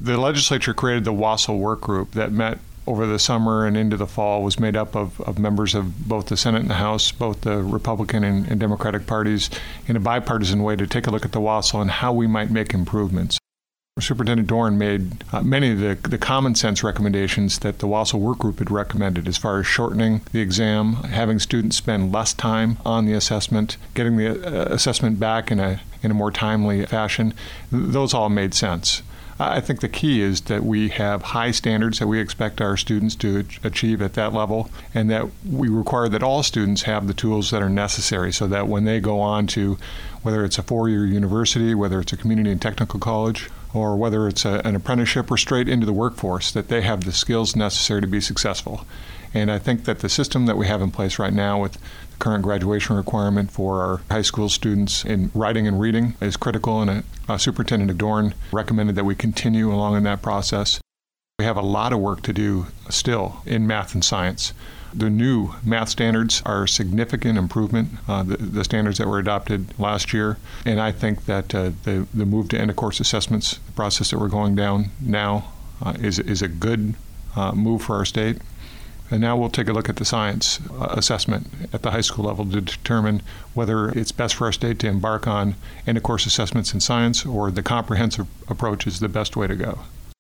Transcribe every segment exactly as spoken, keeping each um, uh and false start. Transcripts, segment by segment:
The legislature created the WASL work group that met over the summer and into the fall, was made up of, of members of both the Senate and the House, both the Republican and, and Democratic parties, in a bipartisan way to take a look at the WASL and how we might make improvements. Superintendent Doran made uh, many of the, the common sense recommendations that the WASL work group had recommended as far as shortening the exam, having students spend less time on the assessment, getting the uh, assessment back in a in a more timely fashion. Th- those all made sense. I think the key is that we have high standards that we expect our students to achieve at that level, and that we require that all students have the tools that are necessary so that when they go on to, whether it's a four-year university, whether it's a community and technical college, or whether it's a, an apprenticeship or straight into the workforce, that they have the skills necessary to be successful. And I think that the system that we have in place right now with the current graduation requirement for our high school students in writing and reading is critical, and uh, Superintendent Doran recommended that we continue along in that process. We have a lot of work to do still in math and science. The new math standards are a significant improvement, uh, the, the standards that were adopted last year. And I think that uh, the, the move to end-of-course assessments, the process that we're going down now, uh, is, is a good uh, move for our state. And now we'll take a look at the science uh, assessment at the high school level to determine whether it's best for our state to embark on end-of-course assessments in science or the comprehensive approach is the best way to go.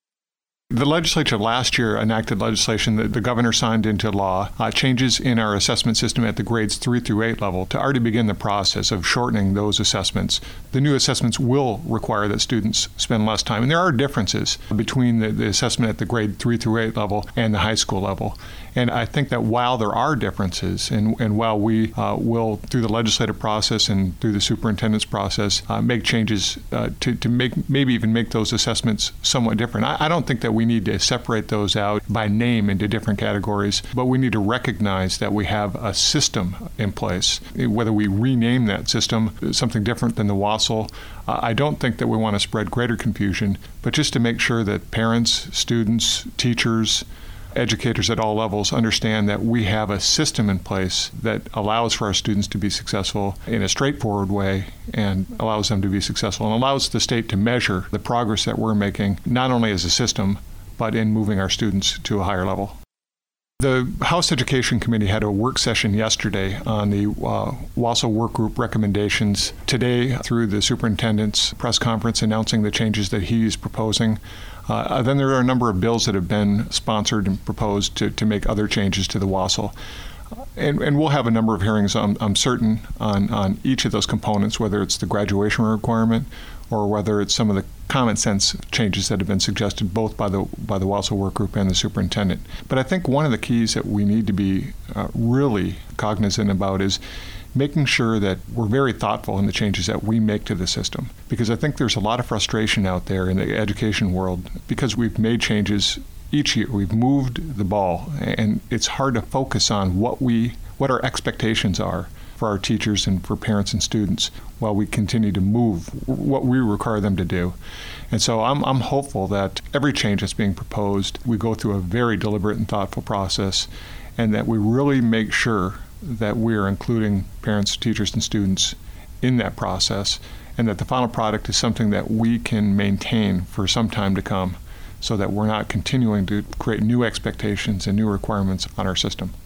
The legislature last year enacted legislation that the governor signed into law, uh, changes in our assessment system at the grades three through eight level to already begin the process of shortening those assessments. The new assessments will require that students spend less time. And there are differences between the, the assessment at the grade three through eight level and the high school level. And I think that while there are differences, and, and while we uh, will, through the legislative process and through the superintendent's process, uh, make changes uh, to, to make maybe even make those assessments somewhat different, I, I don't think that we need to separate those out by name into different categories, but we need to recognize that we have a system in place. Whether we rename that system something different than the WASL, uh, I don't think that we want to spread greater confusion, but just to make sure that parents, students, teachers, educators at all levels understand that we have a system in place that allows for our students to be successful in a straightforward way and allows them to be successful and allows the state to measure the progress that we're making, not only as a system, but in moving our students to a higher level. The House Education Committee had a work session yesterday on the uh, WASL work group recommendations. Today, through the superintendent's press conference announcing the changes that he's proposing. Uh, then there are a number of bills that have been sponsored and proposed to, to make other changes to the WASL. And, and we'll have a number of hearings, I'm, I'm certain, on, on each of those components, whether it's the graduation requirement or whether it's some of the common sense changes that have been suggested both by the by the WASL work group and the superintendent. But I think one of the keys that we need to be uh, really cognizant about is making sure that we're very thoughtful in the changes that we make to the system. Because I think there's a lot of frustration out there in the education world because we've made changes each year. We've moved the ball, and it's hard to focus on what we what our expectations are for our teachers and for parents and students while we continue to move what we require them to do. And so I'm, I'm hopeful that every change that's being proposed, we go through a very deliberate and thoughtful process, and that we really make sure that we are including parents, teachers, and students in that process, and that the final product is something that we can maintain for some time to come so that we're not continuing to create new expectations and new requirements on our system.